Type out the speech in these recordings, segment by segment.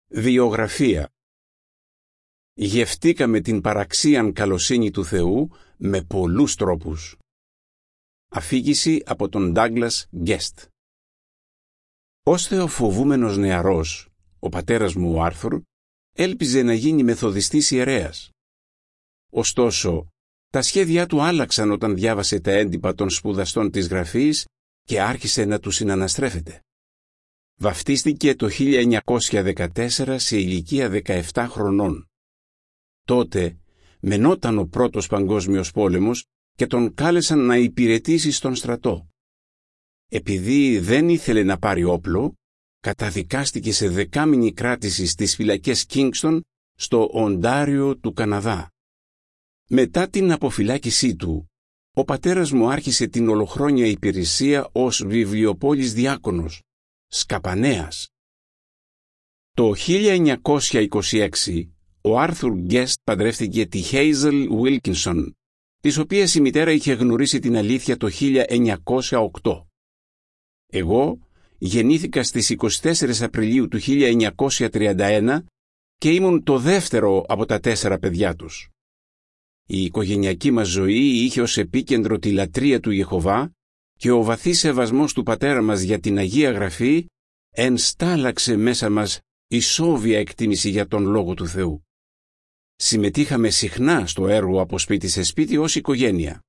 Βιογραφία. Γευτήκαμε την παραξίαν καλοσύνη του Θεού με πολλούς τρόπους. Αφήγηση από τον Ντάγκλας Γκέστ. Ως θεοφοβούμενος νεαρός, ο πατέρας μου ο Άρθουρ έλπιζε να γίνει μεθοδιστής ιερέας. Ωστόσο, τα σχέδιά του άλλαξαν όταν διάβασε τα έντυπα των σπουδαστών της Γραφής και άρχισε να τους συναναστρέφεται. Βαφτίστηκε το 1914 σε ηλικία 17 χρονών. Τότε μενόταν ο Πρώτος Παγκόσμιος Πόλεμος και τον κάλεσαν να υπηρετήσει στον στρατό. Επειδή δεν ήθελε να πάρει όπλο, καταδικάστηκε σε 10μηνη κράτηση στις φυλακές Κίνγκστον στο Οντάριο του Καναδά. Μετά την αποφυλάκησή του, ο πατέρας μου άρχισε την ολοχρόνια υπηρεσία ως βιβλιοπόλης διάκονος, σκαπανέας. Το 1926 ο Άρθουρ Γκέστ παντρεύτηκε τη Χέιζελ Βίλκινσον, της οποίας η μητέρα είχε γνωρίσει την αλήθεια το 1908. Εγώ γεννήθηκα στις 24 Απριλίου του 1931 και ήμουν το δεύτερο από τα 4 παιδιά τους. Η οικογενειακή μας ζωή είχε ως επίκεντρο τη λατρεία του Ιεχωβά και ο βαθύς σεβασμός του πατέρα μας για την Αγία Γραφή ενστάλλαξε μέσα μας ισόβια εκτίμηση για τον Λόγο του Θεού. Συμμετείχαμε συχνά στο έργο από σπίτι σε σπίτι ως οικογένεια.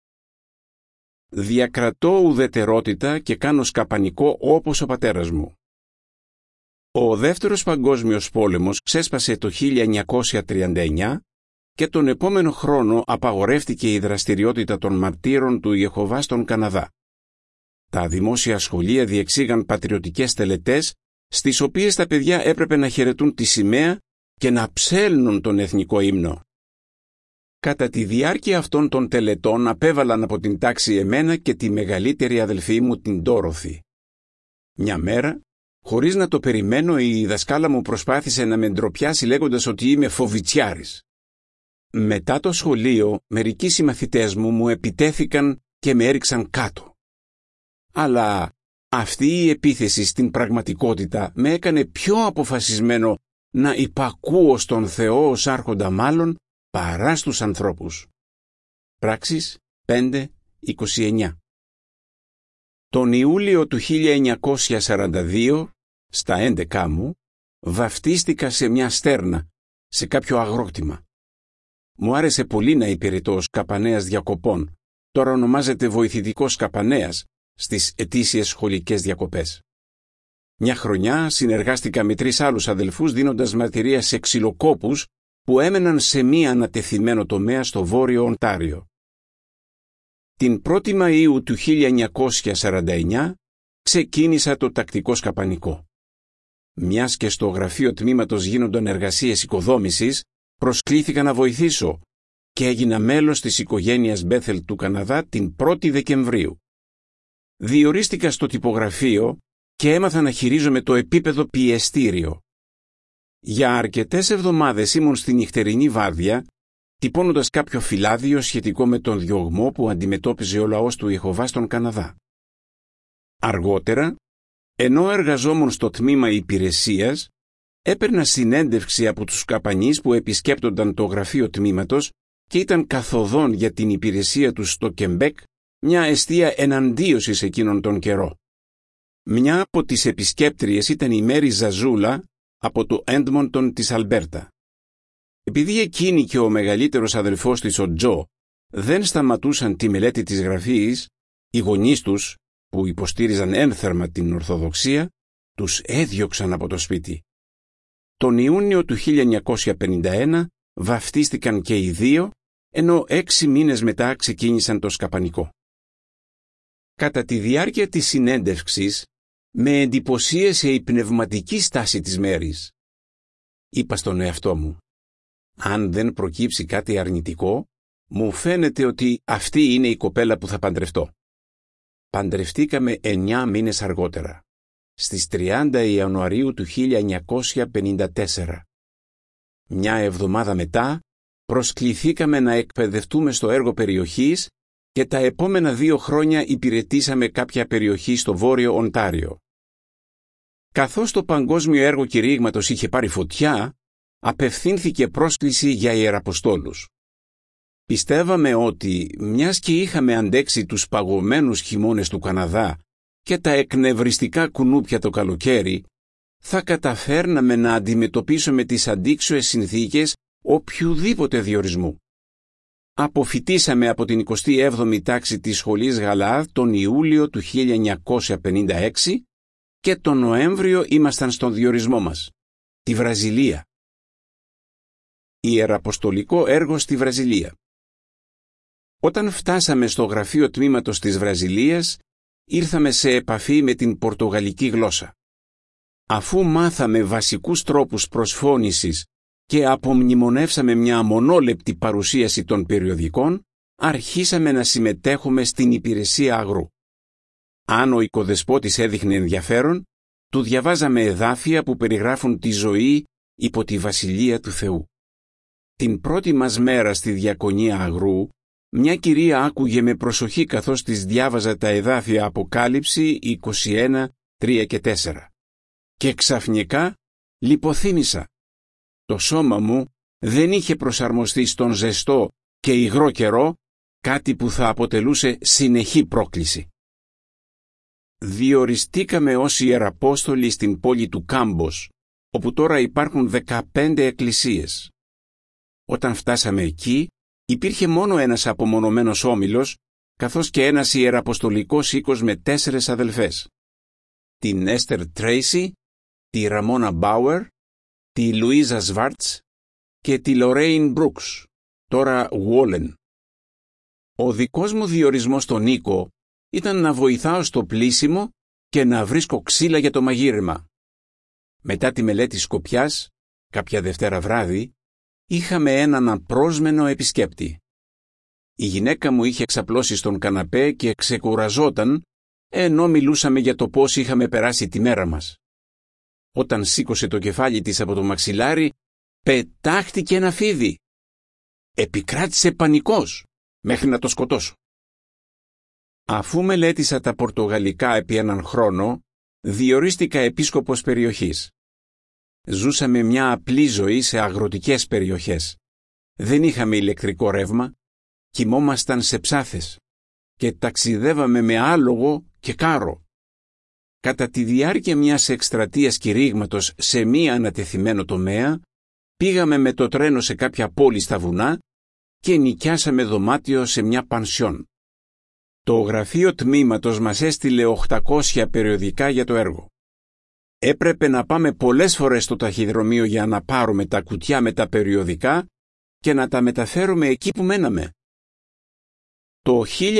Διακρατώ ουδετερότητα και κάνω σκαπανικό όπως ο πατέρας μου. Ο Δεύτερος Παγκόσμιος Πόλεμος ξέσπασε το 1939 και τον επόμενο χρόνο απαγορεύτηκε η δραστηριότητα των μαρτύρων του Ιεχωβά στον Καναδά. Τα δημόσια σχολεία διεξήγαν πατριωτικές τελετές, στις οποίες τα παιδιά έπρεπε να χαιρετούν τη σημαία και να ψέλνουν τον εθνικό ύμνο. Κατά τη διάρκεια αυτών των τελετών απέβαλαν από την τάξη εμένα και τη μεγαλύτερη αδελφή μου την Ντόροθι. Μια μέρα, χωρίς να το περιμένω, η δασκάλα μου προσπάθησε να με ντροπιάσει λέγοντας ότι είμαι φοβιτσιάρης. Μετά το σχολείο, μερικοί συμμαθητές μου επιτέθηκαν και με έριξαν κάτω. Αλλά αυτή η επίθεση στην πραγματικότητα με έκανε πιο αποφασισμένο να υπακούω στον Θεό ως άρχοντα μάλλον παρά στους ανθρώπους. Πράξεις 5:29. Τον Ιούλιο του 1942, στα 11 μου, βαφτίστηκα σε μια στέρνα, σε κάποιο αγρόκτημα. Μου άρεσε πολύ να υπηρετώ ως καπανέας διακοπών, τώρα ονομάζεται βοηθητικός καπανέας, στις ετήσιες σχολικές διακοπές. Μια χρονιά συνεργάστηκα με 3 άλλους αδελφούς δίνοντας μαρτυρία σε ξυλοκόπους που έμεναν σε μία ανατεθειμένο τομέα στο Βόρειο Οντάριο. Την 1η Μαΐου του 1949 ξεκίνησα το τακτικό σκαπανικό. Μιας και στο γραφείο τμήματος γίνονταν εργασίες οικοδόμησης, προσκλήθηκα να βοηθήσω και έγινα μέλος της οικογένειας Μπέθελ του Καναδά την 1η Δεκεμβρίου. Διορίστηκα στο τυπογραφείο και έμαθα να χειρίζομαι το επίπεδο πιεστήριο. Για αρκετές εβδομάδες ήμουν στη νυχτερινή βάρδια, τυπώνοντας κάποιο φυλάδιο σχετικό με τον διωγμό που αντιμετώπιζε ο λαός του Ιεχωβά στον Καναδά. Αργότερα, ενώ εργαζόμουν στο τμήμα υπηρεσίας, έπαιρνα συνέντευξη από τους καπανείς που επισκέπτονταν το γραφείο τμήματος και ήταν καθοδόν για την υπηρεσία τους στο Κεμπέκ, μια εστία εναντίωσης εκείνον τον καιρό. Μια από τις επισκέπτριες ήταν η Μέρι Ζαζούλα από το Έντμοντον της Αλμπέρτα. Επειδή εκείνη και ο μεγαλύτερος αδελφός της, ο Τζο, δεν σταματούσαν τη μελέτη της Γραφής, οι γονείς τους, που υποστήριζαν ένθερμα την Ορθοδοξία, τους έδιωξαν από το σπίτι. Τον Ιούνιο του 1951 βαφτίστηκαν και οι 2, ενώ 6 μήνες μετά ξεκίνησαν το σκαπανικό. Κατά τη διάρκεια της συνέντευξης, με εντυπωσίασε η πνευματική στάση της Μέρης. Είπα στον εαυτό μου, αν δεν προκύψει κάτι αρνητικό, μου φαίνεται ότι αυτή είναι η κοπέλα που θα παντρευτώ. Παντρευτήκαμε 9 μήνες αργότερα, στις 30 Ιανουαρίου του 1954. Μια εβδομάδα μετά, προσκληθήκαμε να εκπαιδευτούμε στο έργο περιοχής και τα επόμενα 2 χρόνια υπηρετήσαμε κάποια περιοχή στο Βόρειο Οντάριο. Καθώς το παγκόσμιο έργο κηρύγματος είχε πάρει φωτιά, απευθύνθηκε πρόσκληση για ιεραποστόλους. Πιστεύαμε ότι, μιας και είχαμε αντέξει τους παγωμένους χειμώνες του Καναδά και τα εκνευριστικά κουνούπια το καλοκαίρι, θα καταφέρναμε να αντιμετωπίσουμε τις αντίξωες συνθήκες οποιουδήποτε διορισμού. Αποφοιτήσαμε από την 27η τάξη της σχολής Γαλάδ τον Ιούλιο του 1956 και τον Νοέμβριο ήμασταν στον διορισμό μας, τη Βραζιλία. Ιεραποστολικό έργο στη Βραζιλία. Όταν φτάσαμε στο γραφείο τμήματος της Βραζιλίας, ήρθαμε σε επαφή με την πορτογαλική γλώσσα. Αφού μάθαμε βασικούς τρόπους προσφώνησης και απομνημονεύσαμε μια μονόλεπτη παρουσίαση των περιοδικών, αρχίσαμε να συμμετέχουμε στην υπηρεσία αγρού. Αν ο οικοδεσπότης έδειχνε ενδιαφέρον, του διαβάζαμε εδάφια που περιγράφουν τη ζωή υπό τη Βασιλεία του Θεού. Την πρώτη μας μέρα στη διακονία αγρού, μια κυρία άκουγε με προσοχή καθώς της διάβαζα τα εδάφια Αποκάλυψη 21, 3 και 4. Και ξαφνικά λιποθύμησα. Το σώμα μου δεν είχε προσαρμοστεί στον ζεστό και υγρό καιρό, κάτι που θα αποτελούσε συνεχή πρόκληση. Διοριστήκαμε ως ιεραπόστολοι στην πόλη του Κάμπος, όπου τώρα υπάρχουν 15 εκκλησίες. Όταν φτάσαμε εκεί, υπήρχε μόνο ένας απομονωμένος όμιλος, καθώς και ένας ιεραποστολικός οίκος με 4 αδελφές. Την Έστερ Τρέισι, τη Ραμόνα Μπάουερ, τη Λουίζα Σβάρτς και τη Λορέιν Μπρούξ, τώρα Βόλεν. Ο δικός μου διορισμός στον οίκο ήταν να βοηθάω στο πλύσιμο και να βρίσκω ξύλα για το μαγείρεμα. Μετά τη μελέτη σκοπιάς, κάποια Δευτέρα βράδυ, είχαμε έναν απρόσμενο επισκέπτη. Η γυναίκα μου είχε ξαπλώσει στον καναπέ και ξεκουραζόταν, ενώ μιλούσαμε για το πώς είχαμε περάσει τη μέρα μας. Όταν σήκωσε το κεφάλι της από το μαξιλάρι, πετάχτηκε ένα φίδι. Επικράτησε πανικός, μέχρι να το σκοτώσω. Αφού μελέτησα τα πορτογαλικά επί έναν χρόνο, διορίστηκα επίσκοπος περιοχής. Ζούσαμε μια απλή ζωή σε αγροτικές περιοχές. Δεν είχαμε ηλεκτρικό ρεύμα, κοιμόμασταν σε ψάθες και ταξιδεύαμε με άλογο και κάρο. Κατά τη διάρκεια μιας εκστρατείας κηρύγματος σε μη ανατεθειμένο τομέα, πήγαμε με το τρένο σε κάποια πόλη στα βουνά και νοικιάσαμε δωμάτιο σε μια πανσιόν. Το γραφείο τμήματος μας έστειλε 800 περιοδικά για το έργο. Έπρεπε να πάμε πολλές φορές στο ταχυδρομείο για να πάρουμε τα κουτιά με τα περιοδικά και να τα μεταφέρουμε εκεί που μέναμε. Το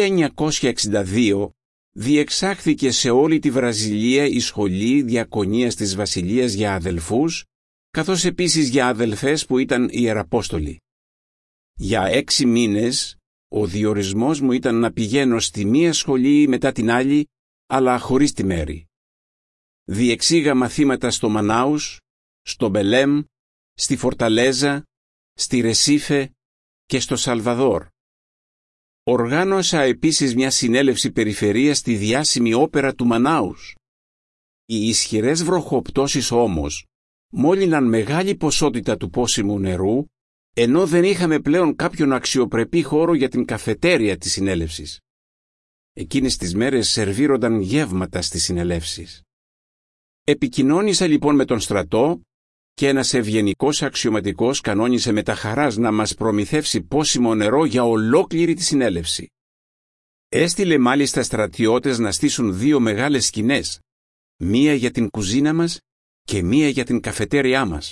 1962 διεξάχθηκε σε όλη τη Βραζιλία η σχολή διακονίας της Βασιλείας για αδελφούς, καθώς επίσης για αδελφές που ήταν ιεραπόστολοι. Για 6 μήνες ο διορισμός μου ήταν να πηγαίνω στη μία σχολή μετά την άλλη, αλλά χωρίς τη μέρη. Διεξήγα μαθήματα στο Μανάους, στο Μπελέμ, στη Φορταλέζα, στη Ρεσίφε και στο Σαλβαδόρ. Οργάνωσα επίσης μια συνέλευση περιφερείας στη διάσημη όπερα του Μανάους. Οι ισχυρές βροχοπτώσεις όμως μόλυναν μεγάλη ποσότητα του πόσιμου νερού, ενώ δεν είχαμε πλέον κάποιον αξιοπρεπή χώρο για την καφετέρια της συνέλευσης. Εκείνες τις μέρες σερβίρονταν γεύματα στις συνελεύσεις. Επικοινώνησα λοιπόν με τον στρατό και ένας ευγενικός αξιωματικός κανόνισε με τα χαράς να μας προμηθεύσει πόσιμο νερό για ολόκληρη τη συνέλευση. Έστειλε μάλιστα στρατιώτες να στήσουν 2 μεγάλες σκηνές, μία για την κουζίνα μας και μία για την καφετέριά μας.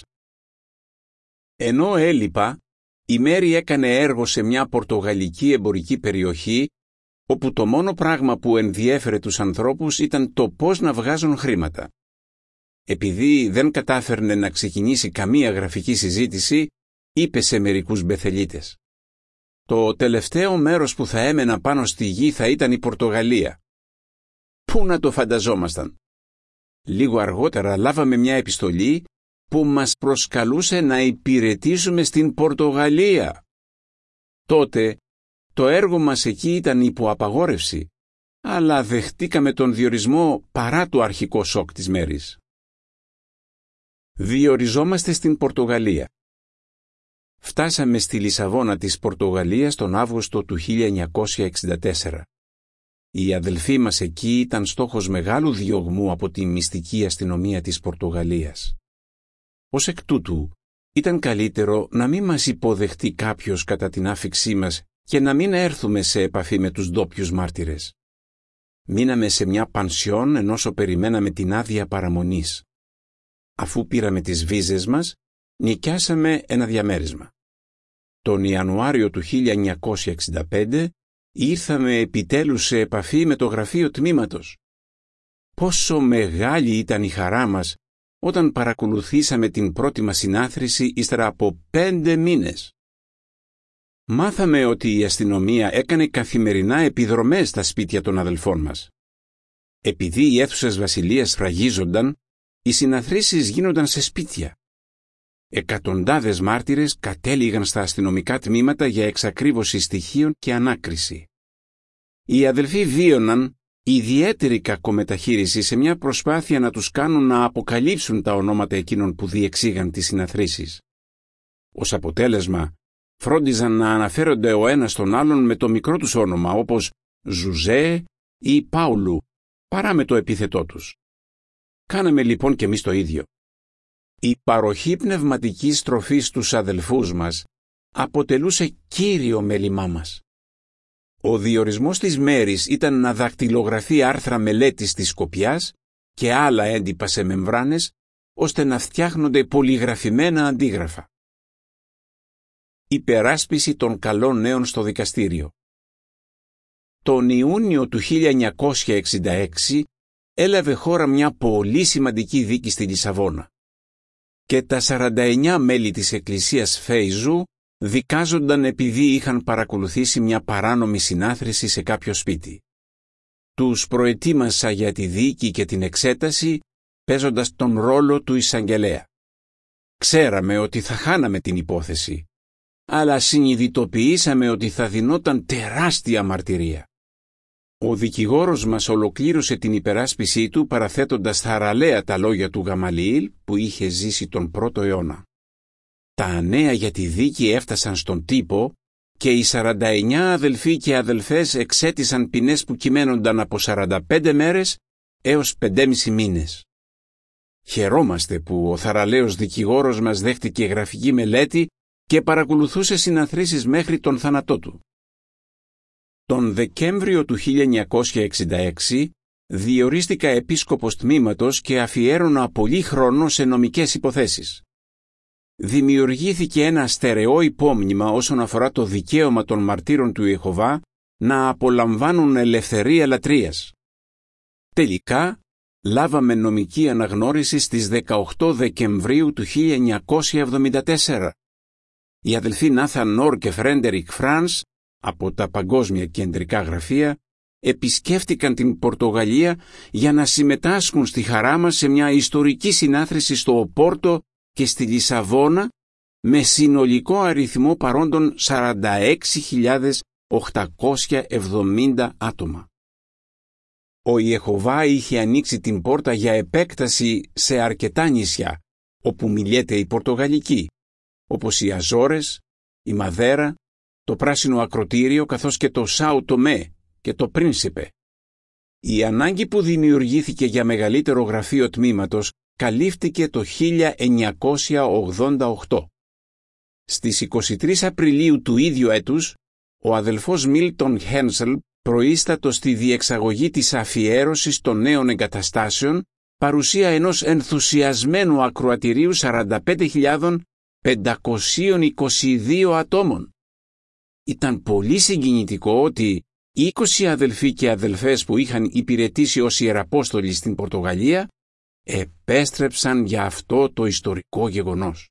Ενώ έλειπα, η Μέρη έκανε έργο σε μια πορτογαλική εμπορική περιοχή, όπου το μόνο πράγμα που ενδιέφερε τους ανθρώπους ήταν το πώς να βγάζουν χρήματα. Επειδή δεν κατάφερνε να ξεκινήσει καμία γραφική συζήτηση, είπε σε μερικούς μπεθελίτες: «Το τελευταίο μέρος που θα έμενα πάνω στη γη θα ήταν η Πορτογαλία». Πού να το φανταζόμασταν. Λίγο αργότερα λάβαμε μια επιστολή που μας προσκαλούσε να υπηρετήσουμε στην Πορτογαλία. Τότε το έργο μας εκεί ήταν υπό απαγόρευση, αλλά δεχτήκαμε τον διορισμό παρά το αρχικό σοκ της Μέρης. Διοριζόμαστε στην Πορτογαλία. Φτάσαμε στη Λισαβόνα της Πορτογαλίας τον Αύγουστο του 1964. Οι αδελφοί μας εκεί ήταν στόχος μεγάλου διωγμού από τη μυστική αστυνομία της Πορτογαλίας. Ως εκ τούτου, ήταν καλύτερο να μην μας υποδεχτεί κάποιος κατά την άφιξή μας και να μην έρθουμε σε επαφή με τους ντόπιους μάρτυρες. Μείναμε σε μια πανσιόν ενώσο περιμέναμε την άδεια παραμονής. Αφού πήραμε τις βίζες μας, νοικιάσαμε ένα διαμέρισμα. Τον Ιανουάριο του 1965 ήρθαμε επιτέλους σε επαφή με το γραφείο τμήματος. Πόσο μεγάλη ήταν η χαρά μας όταν παρακολουθήσαμε την πρώτη μας συνάθρηση ύστερα από 5 μήνες. Μάθαμε ότι η αστυνομία έκανε καθημερινά επιδρομές στα σπίτια των αδελφών μας. Επειδή οι αίθουσες βασιλείας σφραγίζονταν, οι συναθρήσεις γίνονταν σε σπίτια. Εκατοντάδες μάρτυρες κατέληγαν στα αστυνομικά τμήματα για εξακρίβωση στοιχείων και ανάκριση. Οι αδελφοί βίωναν ιδιαίτερη κακομεταχείριση σε μια προσπάθεια να τους κάνουν να αποκαλύψουν τα ονόματα εκείνων που διεξήγαν τις συναθρήσεις. Ως αποτέλεσμα, φρόντιζαν να αναφέρονται ο ένας τον άλλον με το μικρό τους όνομα, όπως Ζουζέ ή Πάουλου, παρά με το επίθετό τους. Κάναμε λοιπόν και εμείς το ίδιο. Η παροχή πνευματικής τροφής στους αδελφούς μας αποτελούσε κύριο μέλημά μας. Ο διορισμός της Μέρης ήταν να δακτυλογραφεί άρθρα μελέτης της Σκοπιάς και άλλα έντυπα σε μεμβράνες, ώστε να φτιάχνονται πολυγραφημένα αντίγραφα. Υπεράσπιση των καλών νέων στο δικαστήριο. Τον Ιούνιο του 1966 έλαβε χώρα μια πολύ σημαντική δίκη στη Λισαβόνα. Και τα 49 μέλη της Εκκλησίας Φέιζου δικάζονταν επειδή είχαν παρακολουθήσει μια παράνομη συνάθρηση σε κάποιο σπίτι. Τους προετοίμασα για τη δίκη και την εξέταση, παίζοντας τον ρόλο του εισαγγελέα. Ξέραμε ότι θα χάναμε την υπόθεση, αλλά συνειδητοποιήσαμε ότι θα δινόταν τεράστια μαρτυρία. Ο δικηγόρος μας ολοκλήρωσε την υπεράσπισή του παραθέτοντας θαραλέα τα λόγια του Γαμαλιήλ που είχε ζήσει τον 1ο αιώνα. Τα νέα για τη δίκη έφτασαν στον τύπο και οι 49 αδελφοί και αδελφές εξέτησαν ποινές που κυμαίνονταν από 45 μέρες έως 5,5 μήνες. Χαιρόμαστε που ο θαραλέος δικηγόρος μας δέχτηκε γραφική μελέτη και παρακολουθούσε συναθρήσεις μέχρι τον θάνατό του. Τον Δεκέμβριο του 1966 διορίστηκα επίσκοπος τμήματος και αφιέρωνα πολύ χρόνο σε νομικές υποθέσεις. Δημιουργήθηκε ένα στερεό υπόμνημα όσον αφορά το δικαίωμα των μαρτύρων του Ιεχωβά να απολαμβάνουν ελευθερία λατρείας. Τελικά, λάβαμε νομική αναγνώριση στις 18 Δεκεμβρίου του 1974. Οι αδελφοί Νάθαν Νόρ και Φρέντερικ Φρανς από τα παγκόσμια κεντρικά γραφεία επισκέφτηκαν την Πορτογαλία για να συμμετάσχουν στη χαρά μας σε μια ιστορική συνάθρηση στο Οπόρτο και στη Λισαβόνα με συνολικό αριθμό παρόντων 46.870 άτομα. Ο Ιεχωβά είχε ανοίξει την πόρτα για επέκταση σε αρκετά νησιά, όπου μιλιέται η Πορτογαλική, όπως οι Αζόρες, η Μαδέρα, το Πράσινο Ακροτήριο καθώς και το Σάου Τομέ και το Πρίνσιπε. Η ανάγκη που δημιουργήθηκε για μεγαλύτερο γραφείο τμήματος καλύφθηκε το 1988. Στις 23 Απριλίου του ίδιου έτους, ο αδελφός Μίλτον Χένσελ προείστατο στη διεξαγωγή της αφιέρωσης των νέων εγκαταστάσεων παρουσία ενός ενθουσιασμένου ακροατηρίου 45.522 ατόμων. Ήταν πολύ συγκινητικό ότι 20 αδελφοί και αδελφές που είχαν υπηρετήσει ως ιεραπόστολοι στην Πορτογαλία επέστρεψαν για αυτό το ιστορικό γεγονός.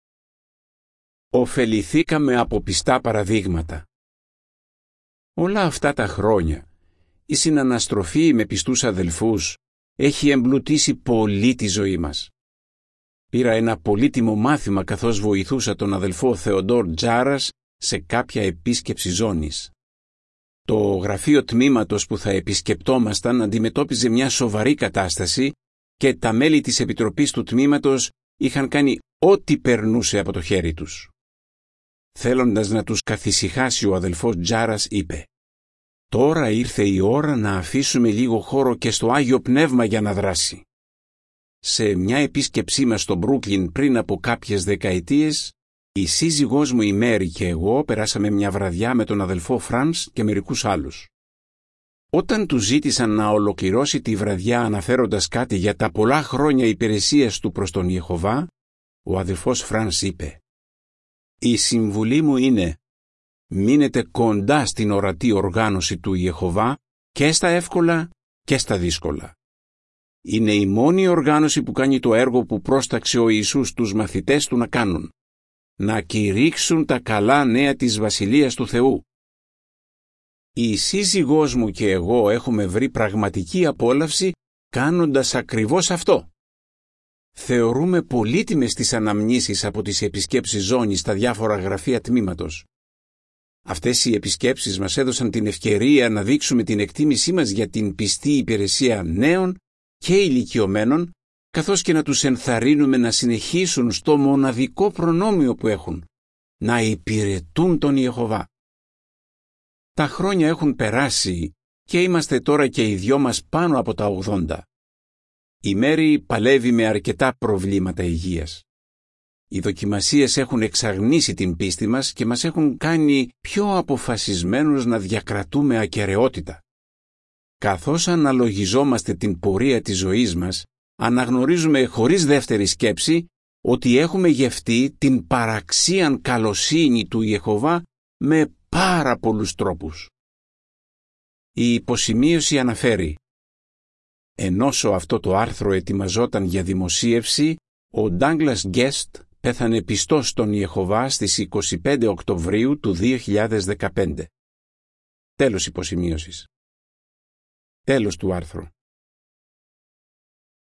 Οφεληθήκαμε από πιστά παραδείγματα. Όλα αυτά τα χρόνια, η συναναστροφή με πιστούς αδελφούς έχει εμπλουτίσει πολύ τη ζωή μας. Πήρα ένα πολύτιμο μάθημα καθώς βοηθούσα τον αδελφό Θεοντόρ Τζάρας σε κάποια επίσκεψη ζώνης. Το γραφείο τμήματος που θα επισκεπτόμασταν αντιμετώπιζε μια σοβαρή κατάσταση και τα μέλη της Επιτροπής του τμήματος είχαν κάνει ό,τι περνούσε από το χέρι τους. Θέλοντας να τους καθησυχάσει, ο αδελφός Τζάρας είπε: «Τώρα ήρθε η ώρα να αφήσουμε λίγο χώρο και στο Άγιο Πνεύμα για να δράσει». Σε μια επίσκεψή μας στο Μπρούκλιν πριν από κάποιες δεκαετίες, η σύζυγός μου η Μέρι και εγώ περάσαμε μια βραδιά με τον αδελφό Φρανς και μερικούς άλλους. Όταν του ζήτησαν να ολοκληρώσει τη βραδιά αναφέροντας κάτι για τα πολλά χρόνια υπηρεσίας του προς τον Ιεχωβά, ο αδελφός Φρανς είπε: «Η συμβουλή μου είναι, μείνετε κοντά στην ορατή οργάνωση του Ιεχωβά και στα εύκολα και στα δύσκολα. Είναι η μόνη οργάνωση που κάνει το έργο που πρόσταξε ο Ιησούς τους μαθητές του να κάνουν, να κηρύξουν τα καλά νέα της Βασιλείας του Θεού». Η σύζυγός μου και εγώ έχουμε βρει πραγματική απόλαυση κάνοντας ακριβώς αυτό. Θεωρούμε πολύτιμες τις αναμνήσεις από τις επισκέψεις ζώνης στα διάφορα γραφεία τμήματος. Αυτές οι επισκέψεις μας έδωσαν την ευκαιρία να δείξουμε την εκτίμησή μας για την πιστή υπηρεσία νέων και ηλικιωμένων, καθώς και να τους ενθαρρύνουμε να συνεχίσουν στο μοναδικό προνόμιο που έχουν, να υπηρετούν τον Ιεχωβά. Τα χρόνια έχουν περάσει και είμαστε τώρα και οι δυο μας πάνω από τα 80. Η Μέρι παλεύει με αρκετά προβλήματα υγείας. Οι δοκιμασίες έχουν εξαγνίσει την πίστη μας και μας έχουν κάνει πιο αποφασισμένους να διακρατούμε ακεραιότητα. Καθώς αναλογιζόμαστε την πορεία της ζωής μας, αναγνωρίζουμε χωρίς δεύτερη σκέψη ότι έχουμε γευτεί την παραξίαν καλοσύνη του Ιεχωβά με πάρα πολλούς τρόπους. Η υποσημείωση αναφέρει: «Ενώσο αυτό το άρθρο ετοιμαζόταν για δημοσίευση, ο Ντάγκλας Γκέστ πέθανε πιστός στον Ιεχωβά στις 25 Οκτωβρίου του 2015. Τέλος υποσημείωσης. Τέλος του άρθρου.